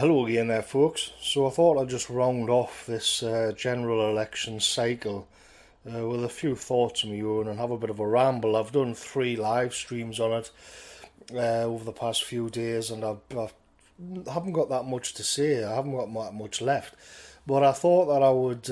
Hello again there, folks. So I thought I'd just round off this general election cycle with a few thoughts of my own and have a bit of a ramble. I've done 3 live streams on it over the past few days, and I haven't got that much to say. I haven't got that much left. But I thought that I would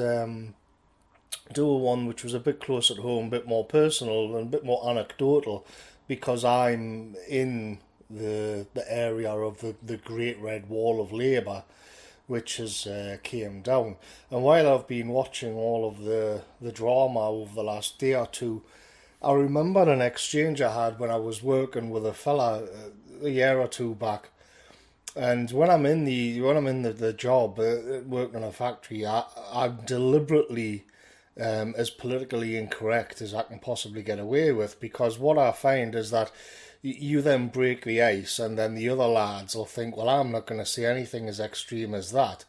do a one which was a bit closer to home, a bit more personal and a bit more anecdotal, because I'm in the area of the Great Red Wall of Labour, which has came down. And while I've been watching all of the drama over the last day or two, I remember an exchange I had when I was working with a fella a year or two back. And when I'm in the job working in a factory, I'm deliberately as politically incorrect as I can possibly get away with, because what I find is that you then break the ice, and then the other lads will think, well, I'm not going to say anything as extreme as that,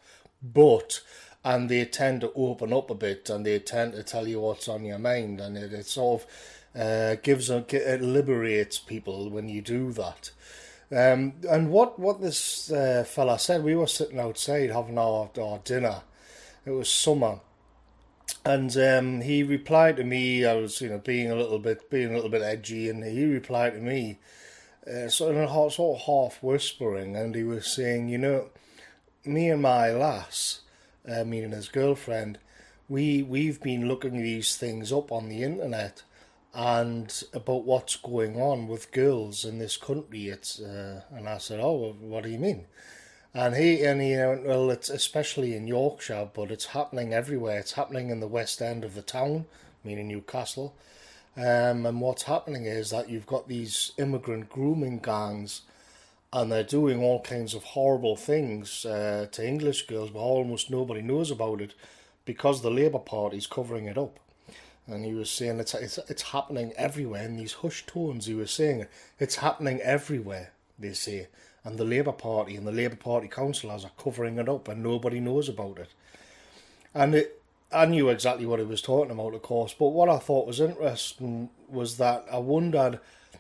and they tend to open up a bit, and they tend to tell you what's on your mind, and it sort of it liberates people when you do that. And what this fella said, we were sitting outside having our dinner. It was summer. And he replied to me. I was, being a little bit edgy, and he replied to me, sort of half whispering, and he was saying, me and my lass, meaning his girlfriend, we've been looking these things up on the internet, and about what's going on with girls in this country. And I said, oh, what do you mean? And he went, well, it's especially in Yorkshire, but it's happening everywhere. It's happening in the west end of the town, meaning Newcastle. And what's happening is that you've got these immigrant grooming gangs, and they're doing all kinds of horrible things to English girls, but almost nobody knows about it because the Labour Party's covering it up. And he was saying it's happening everywhere in these hushed tones. He was saying it's happening everywhere, they say. And the Labour Party and the Labour Party councillors are covering it up, and nobody knows about it. And I knew exactly what he was talking about, of course, but what I thought was interesting was that I wondered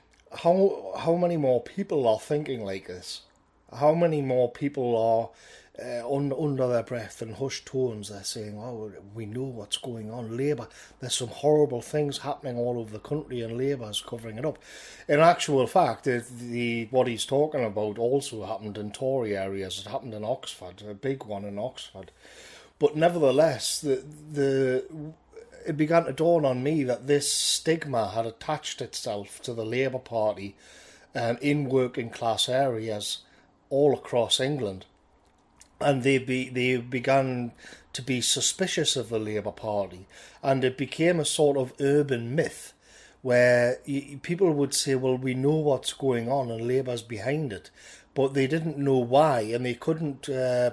how many more people are thinking like this. How many more people are under their breath and hushed tones, they're saying, oh, we know what's going on. Labour, there's some horrible things happening all over the country, and Labour's covering it up. In actual fact, what he's talking about also happened in Tory areas. It happened in Oxford, a big one in Oxford. But nevertheless, it began to dawn on me that this stigma had attached itself to the Labour Party in working class areas all across England. And they began to be suspicious of the Labour Party, and it became a sort of urban myth where people would say, well, we know what's going on and Labour's behind it, but they didn't know why, and they couldn't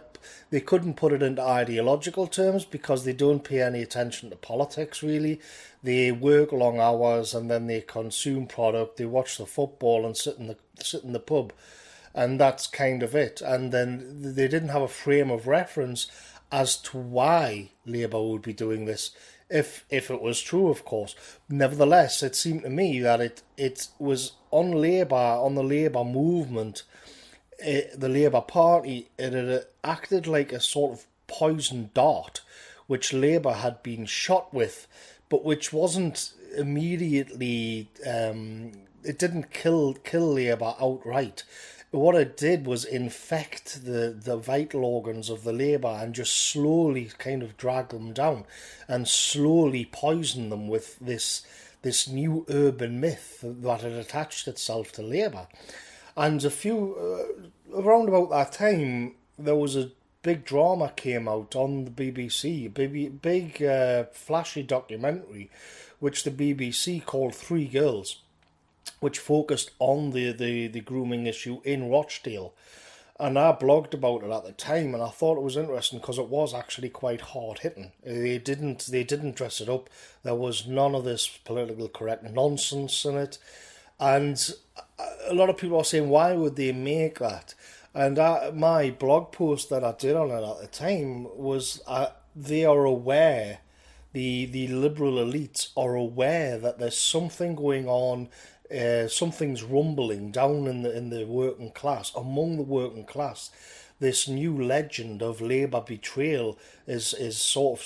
put it into ideological terms because they don't pay any attention to politics, really. They work long hours, and then they consume product, they watch the football and sit in the pub. And that's kind of it. And then they didn't have a frame of reference as to why Labour would be doing this, if it was true, of course. Nevertheless, it seemed to me that it was on the Labour movement, the Labour Party, it had acted like a sort of poison dart, which Labour had been shot with, but which wasn't immediately, it didn't kill Labour outright. What it did was infect the vital organs of the Labour and just slowly kind of drag them down and slowly poison them with this new urban myth that had attached itself to Labour. And around about that time, there was a big drama came out on the BBC, a big flashy documentary, which the BBC called Three Girls, which focused on the grooming issue in Rochdale. And I blogged about it at the time, and I thought it was interesting because it was actually quite hard-hitting. They didn't dress it up. There was none of this political correct nonsense in it. And a lot of people are saying, why would they make that? And my blog post that I did on it at the time was they are aware, the liberal elites are aware that there's something going on. Something's rumbling down in the working class, among the working class, this new legend of Labour betrayal is sort of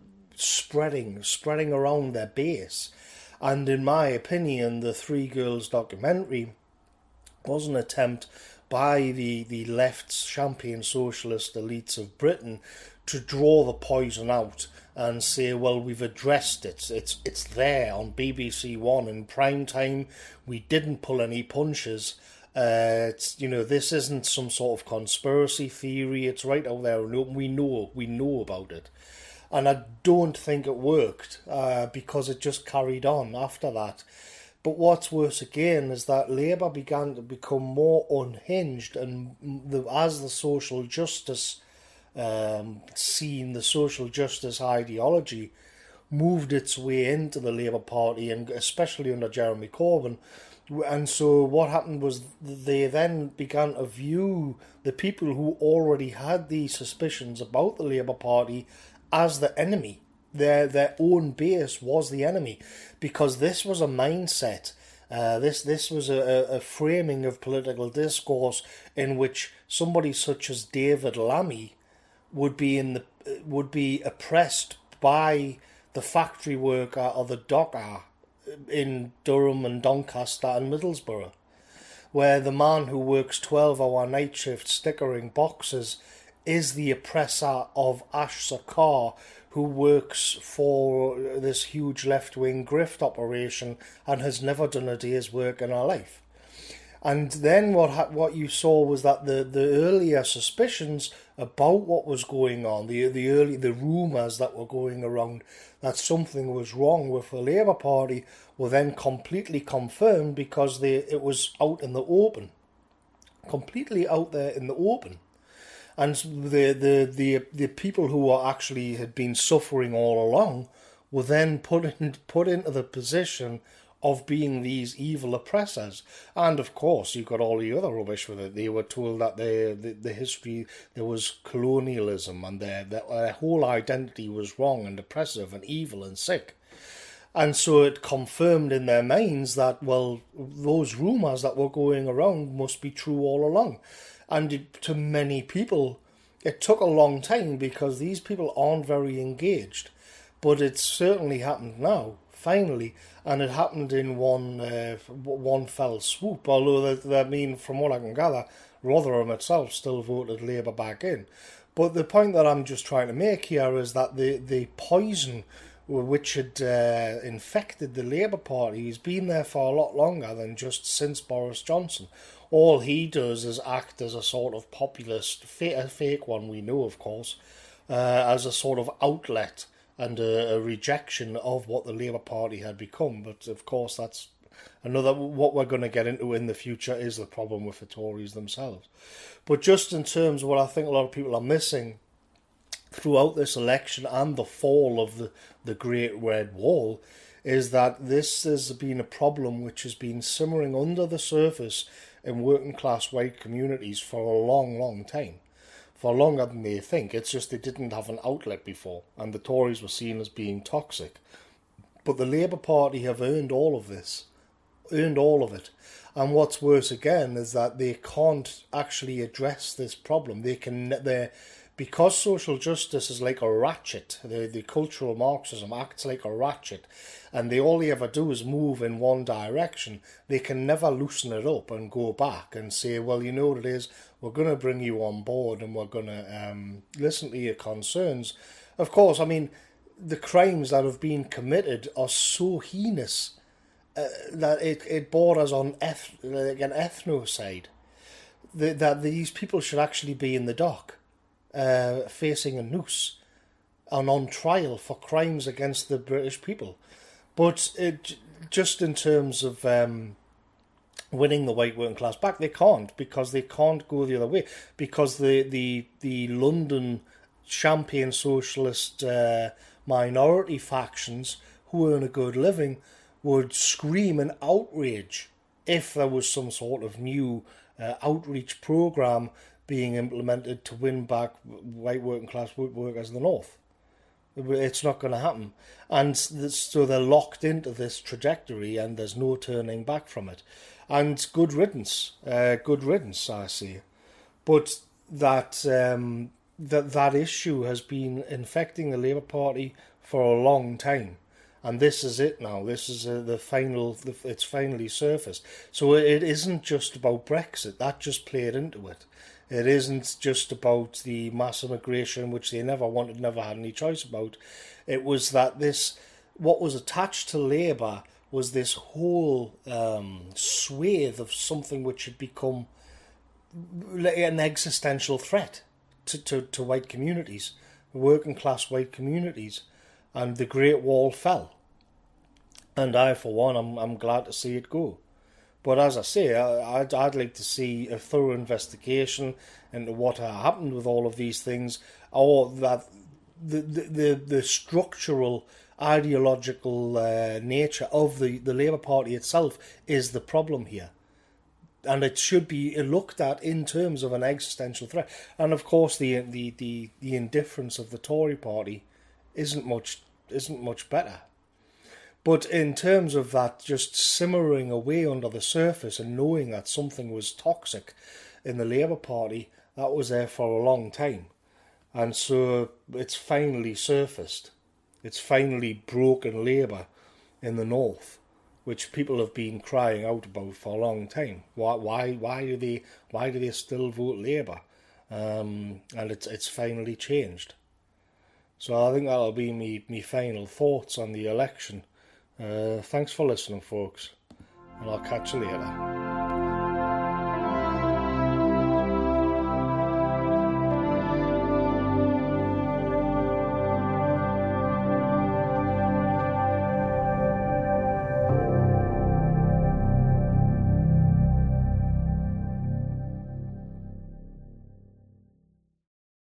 spreading around their base. And in my opinion, the Three Girls documentary was an attempt by the left's champion socialist elites of Britain to draw the poison out and say, well, we've addressed it. It's there on BBC One in prime time. We didn't pull any punches. This isn't some sort of conspiracy theory. It's right out there. We know about it. And I don't think it worked because it just carried on after that. But what's worse again is that Labour began to become more unhinged, and as the social justice scene, the social justice ideology moved its way into the Labour Party, and especially under Jeremy Corbyn. And so what happened was they then began to view the people who already had these suspicions about the Labour Party as the enemy. Their own base was the enemy, because this was a mindset. This was a framing of political discourse in which somebody such as David Lammy would be oppressed by the factory worker or the docker in Durham and Doncaster and Middlesbrough, where the man who works 12-hour night shifts stickering boxes is the oppressor of Ash Sarkar, who works for this huge left-wing grift operation and has never done a day's work in her life. And then what you saw was that the earlier suspicions about what was going on, the rumours that were going around that something was wrong with the Labour Party, were then completely confirmed because it was out in the open, completely out there in the open. And the people who were actually had been suffering all along were then put into the position of being these evil oppressors. And of course, you've got all the other rubbish with it. They were told that the history, there was colonialism, and their whole identity was wrong and oppressive and evil and sick. And so it confirmed in their minds that, well, those rumours that were going around must be true all along. And to many people, it took a long time because these people aren't very engaged. But it's certainly happened now, finally, and it happened in one fell swoop. Although, from what I can gather, Rotherham itself still voted Labour back in. But the point that I'm just trying to make here is that the poison which had infected the Labour Party has been there for a lot longer than just since Boris Johnson. All he does is act as a sort of populist, a fake one we know, of course, as a sort of outlet and a rejection of what the Labour Party had become. But of course, that's what we're going to get into in the future is the problem with the Tories themselves. But just in terms of what I think a lot of people are missing throughout this election and the fall of the Great Red Wall, is that this has been a problem which has been simmering under the surface in working class white communities for a long, long time. For longer than they think. It's just they didn't have an outlet before, and the Tories were seen as being toxic. But the Labour Party have earned all of this. Earned all of it. And what's worse again is that they can't actually address this problem. Because social justice is like a ratchet, the cultural Marxism acts like a ratchet, and all they ever do is move in one direction, they can never loosen it up and go back and say, well, you know what it is, we're going to bring you on board and we're going to listen to your concerns. Of course, I mean, the crimes that have been committed are so heinous that it borders on an ethnocide, that these people should actually be in the dock. Facing a noose and on trial for crimes against the British people. But just in terms of winning the white working class back, they can't, because they can't go the other way, because the London champion socialist minority factions who earn a good living would scream in outrage if there was some sort of new outreach programme being implemented to win back white working class workers in the north. It's not going to happen. And so they're locked into this trajectory and there's no turning back from it. And good riddance, I see. But that that issue has been infecting the Labour Party for a long time, and this is it now. This is the final. It's finally surfaced. So it isn't just about Brexit. That just played into it. It isn't just about the mass immigration, which they never wanted, never had any choice about. It was that what was attached to Labour was this whole swathe of something which had become an existential threat to white communities, working class white communities, and the Great Wall fell. And I, for one, I'm glad to see it go. But as I say, I'd like to see a thorough investigation into what happened with all of these things, or that the structural ideological nature of the Labour Party itself is the problem here. And it should be looked at in terms of an existential threat. And of course, the indifference of the Tory Party isn't much better. But in terms of that just simmering away under the surface and knowing that something was toxic in the Labour Party, that was there for a long time. And so it's finally surfaced. It's finally broken Labour in the north, which people have been crying out about for a long time. Why do they still vote Labour? And it's finally changed. So I think that'll be me final thoughts on the election. Thanks for listening, folks, and I'll catch you later.